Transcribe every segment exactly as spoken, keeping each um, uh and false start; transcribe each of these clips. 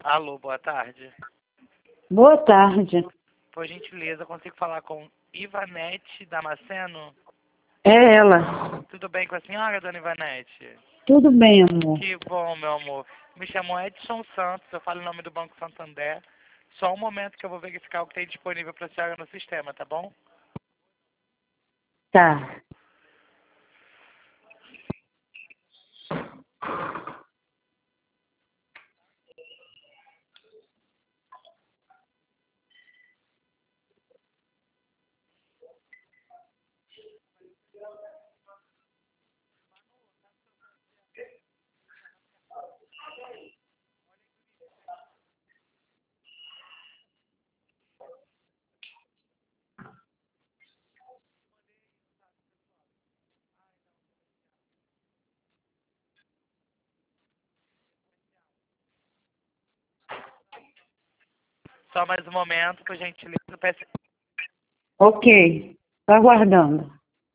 Alô, boa tarde. Boa tarde. Por gentileza, consigo falar com Ivanete Damasceno? É ela. Tudo bem com a senhora, dona Ivanete? Tudo bem, amor. Que bom, meu amor. Me chamo Edson Santos, eu falo em nome do Banco Santander. Só um momento que eu vou verificar o que tem disponível para a senhora no sistema, tá bom? Tá. Só mais um momento, por gentileza. Peço... Ok. Tô aguardando.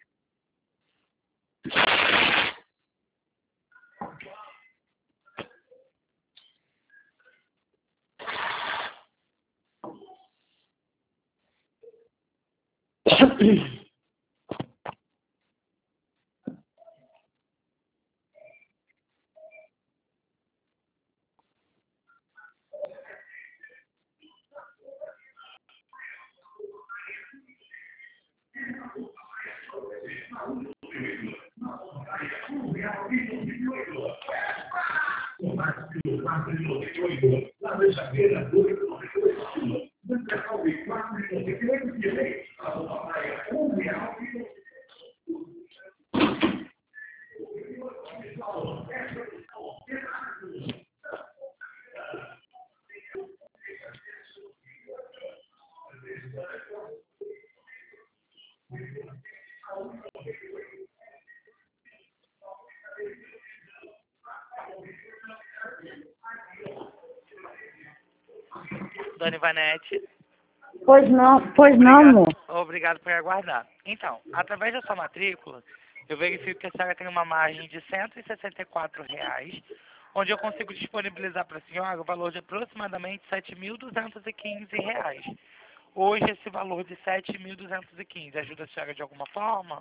Dona Ivanete. Pois não, pois não, Obrigado, amor. obrigado por aguardar. Então, através da sua matrícula, eu verifico que a senhora tem uma margem de cento e sessenta e quatro reais, onde eu consigo disponibilizar para a senhora o valor de aproximadamente sete mil duzentos e quinze reais. Hoje, esse valor de sete mil duzentos e quinze ajuda a senhora de alguma forma?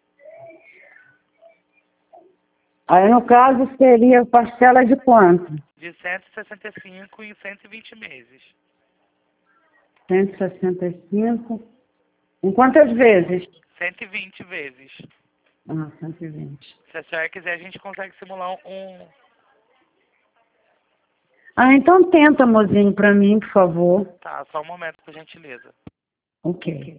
Aí, no caso, seria parcela de quanto? De cento e sessenta e cinco em cento e vinte meses. cento e sessenta e cinco. Em quantas vezes? cento e vinte vezes. Ah, cento e vinte. Se a senhora quiser, a gente consegue simular um... Ah, então tenta, mozinho, pra mim, por favor. Tá, só um momento, por gentileza. Ok.